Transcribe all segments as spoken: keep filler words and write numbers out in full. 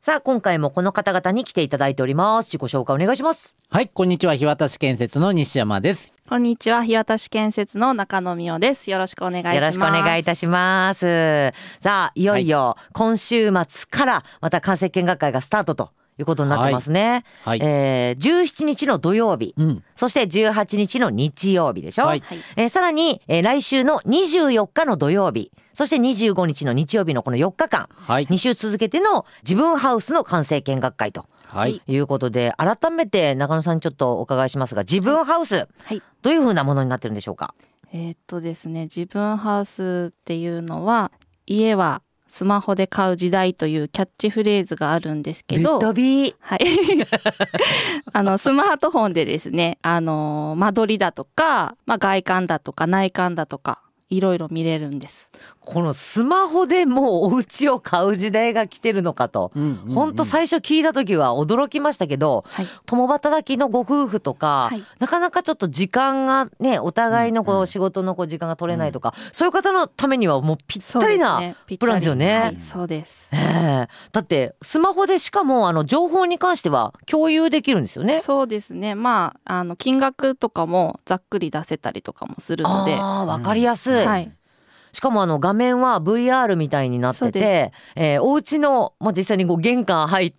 さあ今回もこの方々に来ていただいております。自己紹介お願いします。 はい、こんにちは。日渡建設の西山です。 こんにちは。日渡建設の中野美代です。よろしくお願いします。 よろしくお願いいたします。さあいよいよ今週末からまた関西見学会がスタートということになってますね、はいはい。えー、じゅうしちにちの土曜日、うん、そしてじゅうはちにちの日曜日でしょ、はい。えー、さらに、えー、来週のにじゅうよっかの土曜日、そしてにじゅうごにちの日曜日のこのよっかかん、はい、にしゅう続けての自分ハウスの完成見学会と、はい、いうことで、改めて中野さんにちょっとお伺いしますが、自分ハウス、はいはい、どういう風なものになってるんでしょうか。 えー、っとですね自分ハウスっていうのは、家はスマホで買う時代というキャッチフレーズがあるんですけど、 ぶっ飛び、 はい、あのスマートフォンでですね、あの間取りだとか、まあ、外観だとか内観だとかいろいろ見れるんです。 このスマホでもうお家を買う時代が来てるのかと、うんうんうん、本当最初聞いた時は驚きましたけど、はい、共働きのご夫婦とか、はい、なかなかちょっと時間がね、お互いのこう仕事のこう時間が取れないとか、うんうん、そういう方のためにはもうぴったりなプランですよね。 はい、そうです、 えー、だってスマホでしかもあの情報に関しては共有できるんですよね。 そうですね。まあ、あの金額とかもざっくり出せたりとかもするので、 あー、わかりやすい、うん、はい。しかもあの画面は ブイアール みたいになってて、えー、お家の、まあ、実際にこう玄関入って、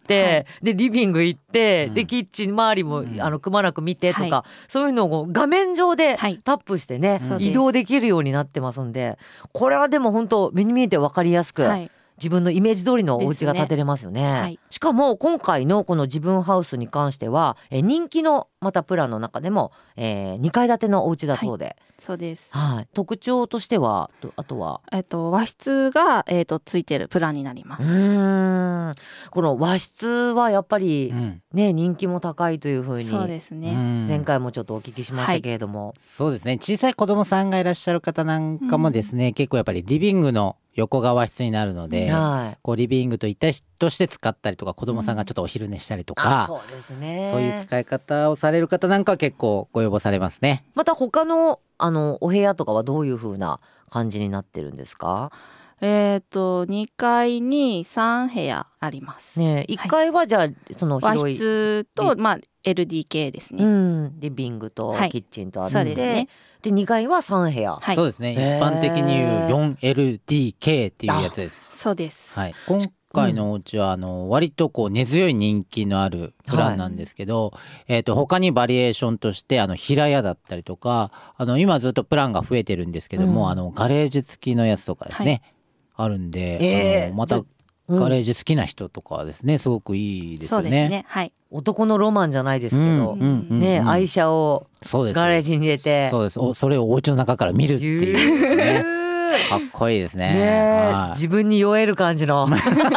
はい、でリビング行って、うん、でキッチン周りも、うん、あのくまなく見てとか、はい、そういうのを画面上でタップしてね、はい、移動できるようになってますんで、これはでも本当目に見えて分かりやすく、はい、自分のイメージ通りのお家が建てれますよね。はい、しかも今回のこの自分ハウスに関しては、え人気のまたプランの中でも、えー、にかい建てのお家だそうで、はい、 そうです、 はい、特徴としてはあとは、 えっと、和室が、えー、とついてるプランになります。 うーん、この和室はやっぱり、ね、うん、人気も高いというふうに、 そうですね、 前回もちょっとお聞きしましたけれども、はい、 そうですね。小さい子供さんがいらっしゃる方なんかもですね、うん、結構やっぱりリビングの横が和室になるので、はい、こうリビングと一体として使ったりとか、子供さんがちょっとお昼寝したりとか、 うん、そうですね、 そういう使い方をされる方なんかは結構ご要望されますね。 また他のあのお部屋とかはどういう風な感じになってるんですか。 えー、とにかいにさんへやあります、 ね、いっかいはじゃあ、はい、その広い和室と、まあ、エルディーケー ですね、 うん、リビングとキッチンとあって、はい、そうですね。でにかいはさんへや、 はい、そうですね。一般的に言う よんエルディーケー っていうやつです。 そうです、 はい、今回のお家はあの割とこう根強い人気のあるプランなんですけど、はい、えー、と他にバリエーションとしてあの平屋だったりとか、あの今ずっとプランが増えてるんですけども、うん、あのガレージ付きのやつとかですね、はい、あるんで、えー、あのまたガレージ好きな人とかはですね、すごくいいですよね。 そうですね、はい、 男のロマンじゃないですけど、うんうんうんうん、ね、愛車をガレージに入れて、 そうです、おそれをお家の中から見るっていうねかっこいいですね。ね、 はい、自分に酔える感じの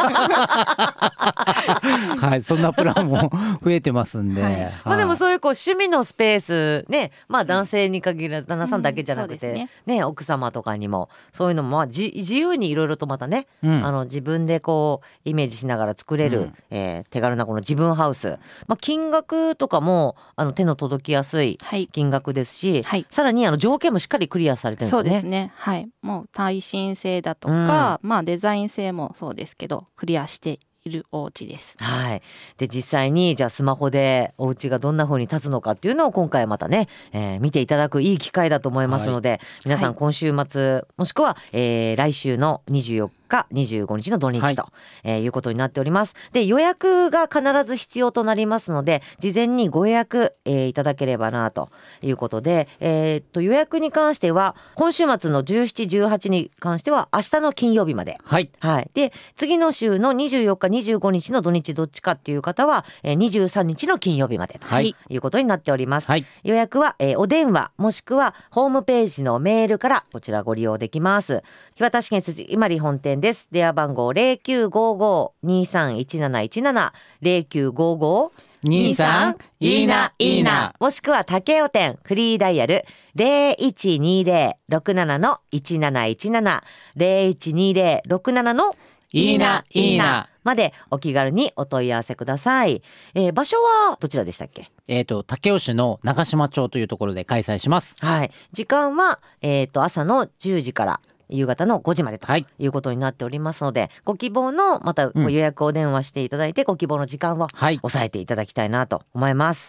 はい、そんなプランも増えてますんで、はい、 まあ、でもそういうこう趣味のスペースね、まあ男性に限らず旦那さんだけじゃなくて、うん、ね, ね奥様とかにもそういうのもまあ自由にいろいろとまたね、うん、あの自分でこうイメージしながら作れる、うん、えー、手軽なこの自分ハウス、まあ、金額とかもあの手の届きやすい金額ですし、はい、さらにあの条件もしっかりクリアされてるんですね。 そうですね、はい、もう耐震性だとか、うん、まあデザイン性もそうですけどクリアしているお家です。 はい。で実際にじゃあスマホでお家がどんな風に立つのかっていうのを今回またね、えー、見ていただくいい機会だと思いますので、はい、皆さん今週末、はい、もしくは、えー、来週のにじゅうよっかにじゅうごにちの土日と、はい、えー、いうことになっております。で予約が必ず必要となりますので、事前にご予約、えー、いただければなということで、えー、っと予約に関しては今週末のじゅうしち、じゅうはちに関しては明日の金曜日まで、 はいはい、で次の週のにじゅうよっかにじゅうごにちの土日どっちかっていう方は、えー、にじゅうさんにちの金曜日までということになっております、はい、予約は、えー、お電話もしくはホームページのメールからこちらご利用できます。日渡建設伊万里本店です。電話番号 ゼロきゅうごご にさんいちなな いちなな ゼロきゅうごご にさん いいないいな、もしくは竹尾店フリーダイヤル ゼロいちにゼロ ろくなな いちなないちなな ゼロいちにゼロ ろくなな いいないいなまでお気軽にお問い合わせください。えー、場所はどちらでしたっけ。 えーと、武雄市の長島町というところで開催します。 はい。時間は、えーと、朝のじゅうじから夕方のごじまでということになっておりますので、はい、ご希望のまた予約お電話していただいて、うん、ご希望の時間を押さえていただきたいなと思います。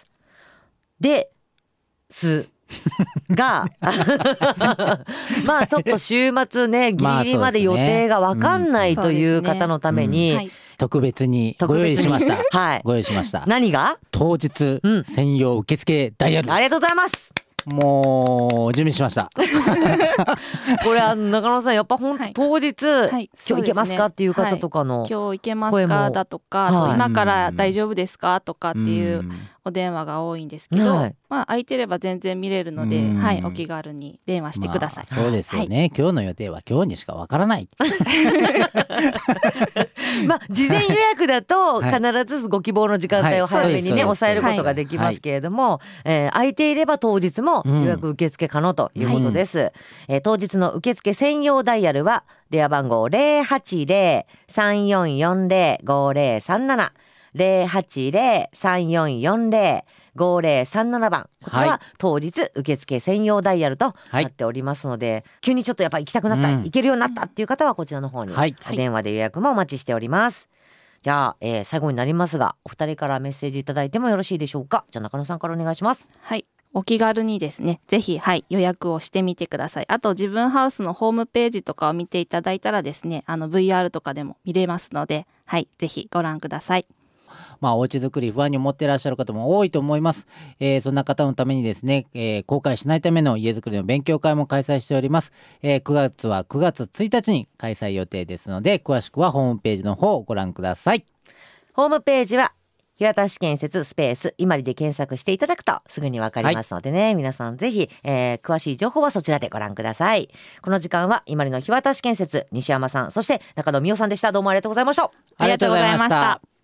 ですがまあちょっと週末ねギリギリまで予定が分かんない、まあね、という方のために、うんうんはい、 特別にご用意しましたはい、ご用意しました。 何が？ 当日専用受付ダイヤル、 うん、ありがとうございます。 もう準備しましたこれあの中野さんやっぱ本当当日、はいはい、今日行けますかっていう方とかの、 はい、今日行けますかだとか、はい、今から大丈夫ですかとかっていうお電話が多いんですけど、はい、まあ空いてれば全然見れるので、はい、お気軽に電話してください、 まあ、そうですよね、はい、今日の予定は今日にしかわからないまあ事前予約だと必ずご希望の時間帯を早めにね、はい、抑えることができますけれども、はいえー、空いていれば当日も予約受付可能ということです、うんえー、当日の受付専用ダイヤルは電話番号 ゼロはちゼロ さんよんよんゼロ ごゼロさんなな ゼロはちゼロ さんよんよんゼロ ごゼロさんなな 番、こちらは当日受付専用ダイヤルとなっておりますので、はい、急にちょっとやっぱり行きたくなった、うん、行けるようになったっていう方はこちらの方にお電話で予約もお待ちしております、はい、じゃあ、えー、最後になりますがお二人からメッセージいただいてもよろしいでしょうか。じゃあ中野さんからお願いします。 はい、お気軽にですねぜひ、はい、予約をしてみてください。あと自分ハウスのホームページとかを見ていただいたらですねあの ブイアール とかでも見れますので、はい、ぜひご覧ください。 まあ、お家作り不安に思っていらっしゃる方も多いと思います、えー、そんな方のためにですね、えー、後悔しないための家づくりの勉強会も開催しております、えー、くがつはくがつついたちに開催予定ですので詳しくはホームページの方をご覧ください。 ホームページは日渡し建設スペースいまりで検索していただくとすぐにわかりますのでね、はい、皆さんぜひ、えー、詳しい情報はそちらでご覧ください。この時間は伊万里の日渡し建設西山さんそして中野美代さんでした。どうもありがとうございました。 ありがとうございました。